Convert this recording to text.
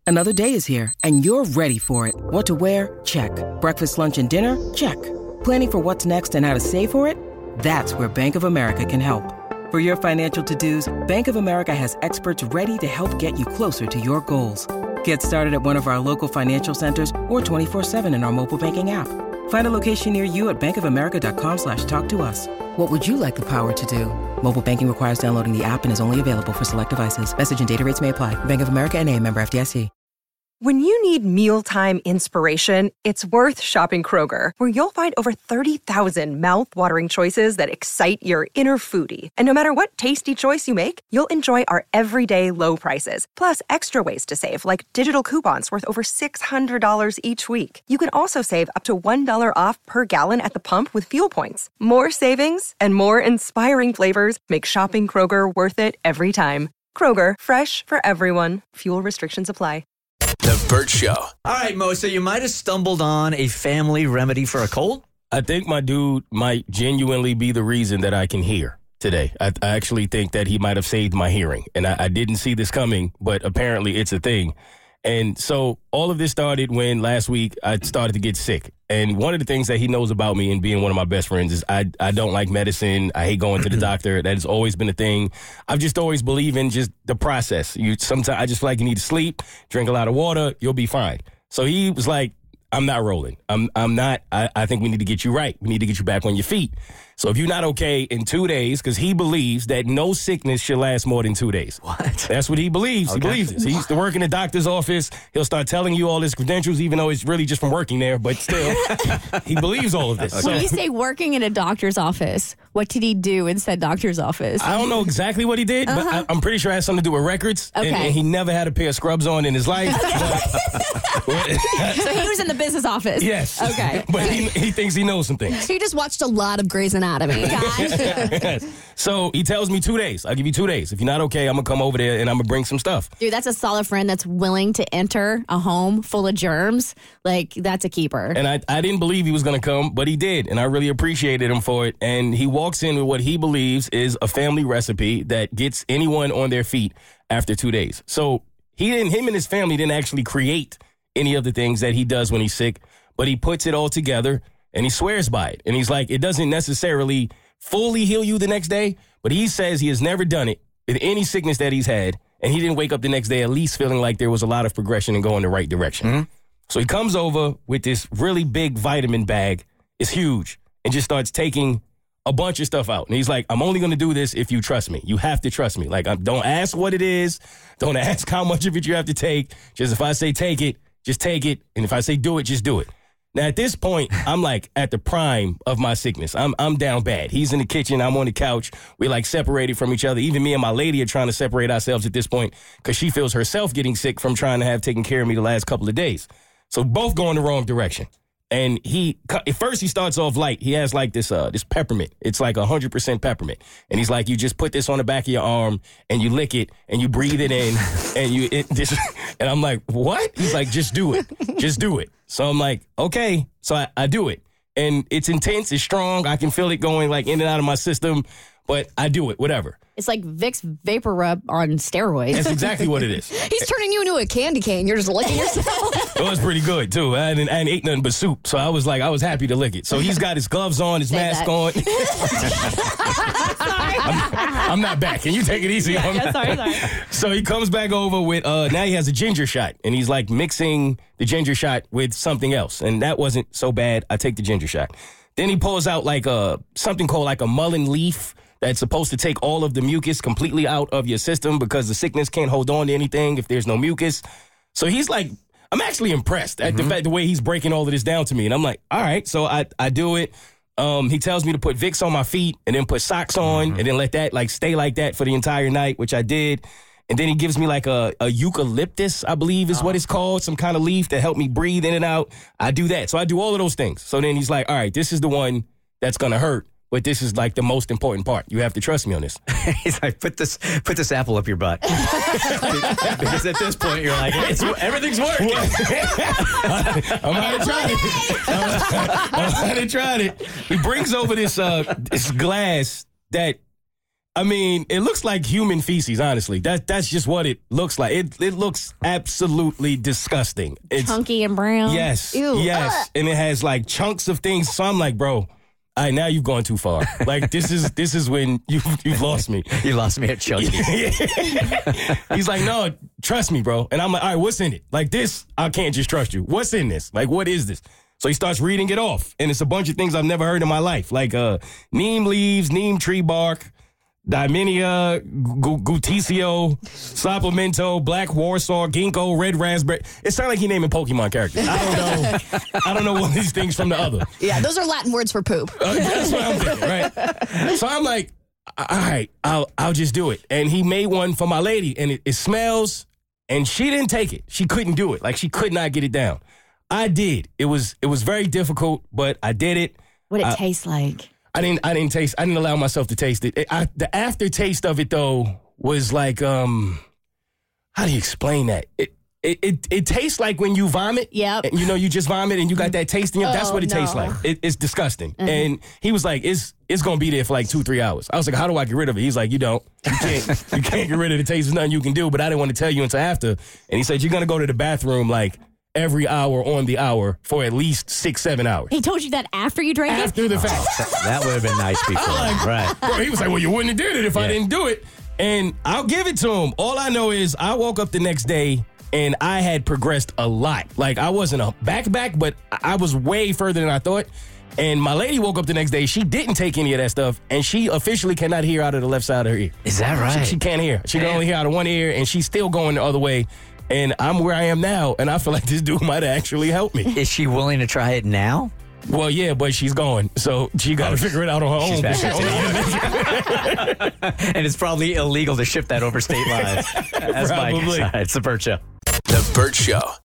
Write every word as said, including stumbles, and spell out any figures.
Another day is here, and you're ready for it. What to wear? Check. Breakfast, lunch, and dinner? Check. Planning for what's next and how to save for it? That's where Bank of America can help. For your financial to-dos, Bank of America has experts ready to help get you closer to your goals. Get started at one of our local financial centers or twenty-four seven in our mobile banking app. Find a location near you at bankofamerica.com slash talk to us. What would you like the power to do? Mobile banking requires downloading the app and is only available for select devices. Message and data rates may apply. Bank of America N A, member F D I C. When you need mealtime inspiration, it's worth shopping Kroger, where you'll find over thirty thousand mouth-watering choices that excite your inner foodie. And no matter what tasty choice you make, you'll enjoy our everyday low prices, plus extra ways to save, like digital coupons worth over six hundred dollars each week. You can also save up to one dollar off per gallon at the pump with fuel points. More savings and more inspiring flavors make shopping Kroger worth it every time. Kroger, fresh for everyone. Fuel restrictions apply. The Bert Show. All right, Mo, so you might have stumbled on a family remedy for a cold? I think my dude might genuinely be the reason that I can hear today. I, I actually think that he might have saved my hearing. And I, I didn't see this coming, but apparently it's a thing. And so all of this started when last week I started to get sick. And one of the things that he knows about me and being one of my best friends is I, I don't like medicine. I hate going to the doctor. That has always been a thing. I've just always believed in just the process. You sometimes I just feel like you need to sleep, drink a lot of water, you'll be fine. So he was like, I'm not rolling. I'm I'm not. I, I think we need to get you right. We need to get you back on your feet. So if you're not okay in two days, because he believes that no sickness should last more than two days. What? That's what he believes. Okay. He believes this. He used to work in the doctor's office. He'll start telling you all his credentials, even though it's really just from working there. But still, he believes all of this. When So, you say working in a doctor's office, what did he do in said doctor's office? I don't know exactly what he did, Uh-huh. but I, I'm pretty sure it has something to do with records. Okay. And, and he never had a pair of scrubs on in his life. But- So he was in the business office. yes. Okay. But he, he thinks he knows some things. He just watched a lot of Grey's Anatomy. Gotcha. So he tells me two days. I'll give you two days. If you're not okay, I'm going to come over there and I'm going to bring some stuff. Dude, that's a solid friend that's willing to enter a home full of germs. Like, that's a keeper. And I, I didn't believe he was going to come, but he did. And I really appreciated him for it. And he walks in with what he believes is a family recipe that gets anyone on their feet after two days. So he didn't, him and his family didn't actually create any of the things that he does when he's sick, but he puts it all together and he swears by it. And he's like, it doesn't necessarily fully heal you the next day, but he says he has never done it with any sickness that he's had. And he didn't wake up the next day at least feeling like there was a lot of progression and going the right direction. Mm-hmm. So he comes over with this really big vitamin bag. It's huge. And just starts taking a bunch of stuff out. And he's like, I'm only going to do this if you trust me. You have to trust me. Like, I'm, don't ask what it is. Don't ask how much of it you have to take. Just if I say take it, just take it. And if I say do it, just do it. Now, at this point, I'm like at the prime of my sickness. I'm I'm down bad. He's in the kitchen. I'm on the couch. We're like separated from each other. Even me and my lady are trying to separate ourselves at this point because she feels herself getting sick from trying to have taken care of me the last couple of days. So both go in the wrong direction. And he, at first he starts off light. He has like this uh, this peppermint. It's like one hundred percent peppermint. And he's like, you just put this on the back of your arm and you lick it and you breathe it in and you, it, this, and I'm like, what? He's like, just do it. Just do it. So I'm like, okay. So I, I do it. And it's intense. It's strong. I can feel it going like in and out of my system, but I do it, whatever. It's like Vicks Vapor Rub on steroids. That's exactly what it is. He's turning you into a candy cane. You're just licking yourself. It was pretty good, too. I didn't, I didn't ate nothing but soup, so I was like, I was happy to lick it. So he's got his gloves on, his Say mask that. on. I'm, I'm not back. Can you take it easy Yeah, on me? yeah, sorry, sorry. So he comes back over with, uh, now he has a ginger shot, and he's like mixing the ginger shot with something else. And that wasn't so bad. I take the ginger shot. Then he pulls out like a, something called like a mullein leaf that's supposed to take all of the mucus completely out of your system because the sickness can't hold on to anything if there's no mucus. So he's like, I'm actually impressed at mm-hmm. the fact, the way he's breaking all of this down to me. And I'm like, all right, so I, I do it. Um, he tells me to put Vicks on my feet and then put socks on mm-hmm. and then let that like stay like that for the entire night, which I did. And then he gives me like a, a eucalyptus, I believe is oh. what it's called, some kind of leaf to help me breathe in and out. I do that. So I do all of those things. So then he's like, all right, this is the one that's going to hurt. But this is like the most important part. You have to trust me on this. He's like, put this put this apple up your butt. Because at this point, you're like, it's, everything's working. I'm already tried it. I'm already tried it. He brings over this uh, this glass that I mean, it looks like human feces, honestly. That, that's just what it looks like. It it looks absolutely disgusting. It's Chunky and brown. Yes. Ew. Yes. And it has like chunks of things. So I'm like, bro, all right, now you've gone too far. Like, this is this is when you, you've lost me. You lost me at Chunky. He's like, no, trust me, bro. And I'm like, all right, what's in it? Like this, I can't just trust you. What's in this? Like, what is this? So he starts reading it off. And it's a bunch of things I've never heard in my life. Like uh, neem leaves, neem tree bark, Diminia, gu- Guticio, Supplemento, Black Warsaw, Ginkgo, Red Raspberry. It sounds like he naming Pokemon characters. I don't know. I don't know one of these things from the other. Yeah, those are Latin words for poop. Uh, that's what I'm thinking, right? So I'm like, all right, I'll I'll just do it. And he made one for my lady, and it, it smells, and she didn't take it. She couldn't do it. Like, she could not get it down. I did. It was it was very difficult, but I did it. What it I, tastes like. I didn't. I didn't taste. I didn't allow myself to taste it. it I, the aftertaste of it, though, was like, um, how do you explain that? It it it, it tastes like when you vomit. Yep. And, you know, you just vomit and you got that taste in you. That's Oh, what it no. tastes like. It, it's disgusting. Mm-hmm. And he was like, "It's it's gonna be there for like two, three hours." I was like, "How do I get rid of it?" He's like, "You don't. You can't. You can't get rid of the taste. There's nothing you can do." But I didn't want to tell you until after. And he said, "You're gonna go to the bathroom like every hour on the hour for at least six, seven hours." He told you that after you drank it? After the fact. That would have been nice before. Right. Bro, he was like, well, you wouldn't have did it if I Yeah. didn't do it. And I'll give it to him. All I know is I woke up the next day and I had progressed a lot. Like, I wasn't a back-back, but I was way further than I thought. And my lady woke up the next day. She didn't take any of that stuff, and she officially cannot hear out of the left side of her ear. Is that right? She, she can't hear. She can only hear out of one ear, and she's still going the other way. And I'm where I am now, and I feel like this dude might have actually helped me. Is she willing to try it now? Well, yeah, but she's gone, so she got to Oh, figure it out on her she's own. back. On the internet. And it's probably illegal to ship that over state lines. That's my Probably. side. It's the Burt Show. The Burt Show.